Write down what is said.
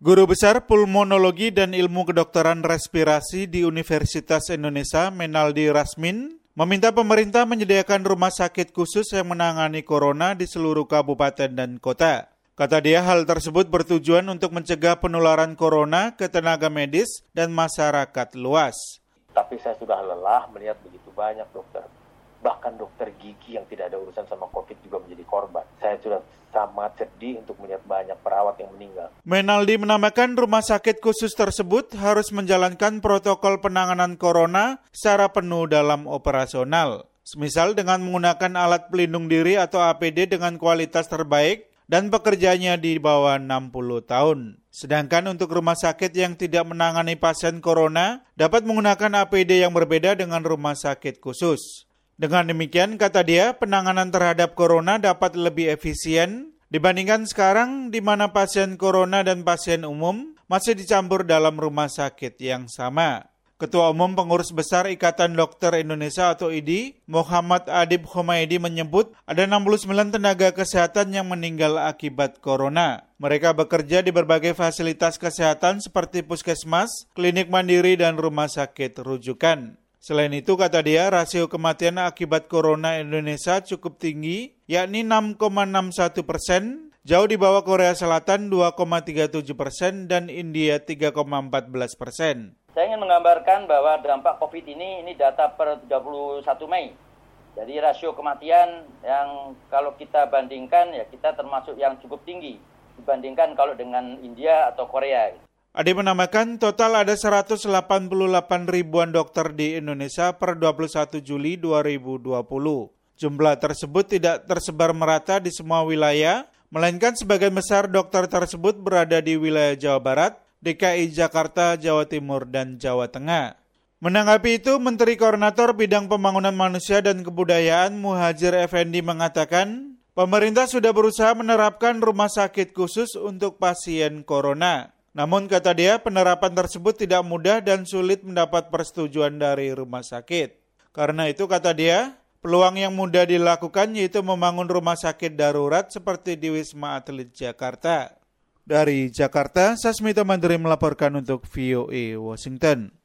Guru Besar Pulmonologi dan Ilmu Kedokteran Respirasi di Universitas Indonesia, Menaldi Rasmin, meminta pemerintah menyediakan rumah sakit khusus yang menangani corona di seluruh kabupaten dan kota. Kata dia, hal tersebut bertujuan untuk mencegah penularan corona ke tenaga medis dan masyarakat luas. Tapi saya sudah lelah melihat begitu banyak dokter. Bahkan dokter gigi yang tidak ada urusan sama COVID juga menjadi korban. Saya sudah sangat sedih untuk melihat banyak perawat yang meninggal. Menaldi menambahkan rumah sakit khusus tersebut harus menjalankan protokol penanganan corona secara penuh dalam operasional. Semisal dengan menggunakan alat pelindung diri atau APD dengan kualitas terbaik dan pekerjanya di bawah 60 tahun. Sedangkan untuk rumah sakit yang tidak menangani pasien corona dapat menggunakan APD yang berbeda dengan rumah sakit khusus. Dengan demikian, kata dia, penanganan terhadap corona dapat lebih efisien dibandingkan sekarang di mana pasien corona dan pasien umum masih dicampur dalam rumah sakit yang sama. Ketua Umum Pengurus Besar Ikatan Dokter Indonesia atau IDI, Muhammad Adib Humaydi menyebut ada 69 tenaga kesehatan yang meninggal akibat corona. Mereka bekerja di berbagai fasilitas kesehatan seperti puskesmas, klinik mandiri, dan rumah sakit rujukan. Selain itu, kata dia, rasio kematian akibat corona Indonesia cukup tinggi, yakni 6,61%, jauh di bawah Korea Selatan 2,37% dan India 3,14%. Saya ingin menggambarkan bahwa dampak COVID ini data per 31 Mei. Jadi rasio kematian yang kalau kita bandingkan, ya kita termasuk yang cukup tinggi dibandingkan kalau dengan India atau Korea. Ade menambahkan total ada 188 ribuan dokter di Indonesia per 21 Juli 2020. Jumlah tersebut tidak tersebar merata di semua wilayah, melainkan sebagian besar dokter tersebut berada di wilayah Jawa Barat, DKI Jakarta, Jawa Timur, dan Jawa Tengah. Menanggapi itu, Menteri Koordinator Bidang Pembangunan Manusia dan Kebudayaan Muhadjir Effendi mengatakan, pemerintah sudah berusaha menerapkan rumah sakit khusus untuk pasien corona. Namun kata dia, penerapan tersebut tidak mudah dan sulit mendapat persetujuan dari rumah sakit. Karena itu kata dia, peluang yang mudah dilakukan yaitu membangun rumah sakit darurat seperti di Wisma Atlet Jakarta. Dari Jakarta, Sasmita Mandiri melaporkan untuk VOA Washington.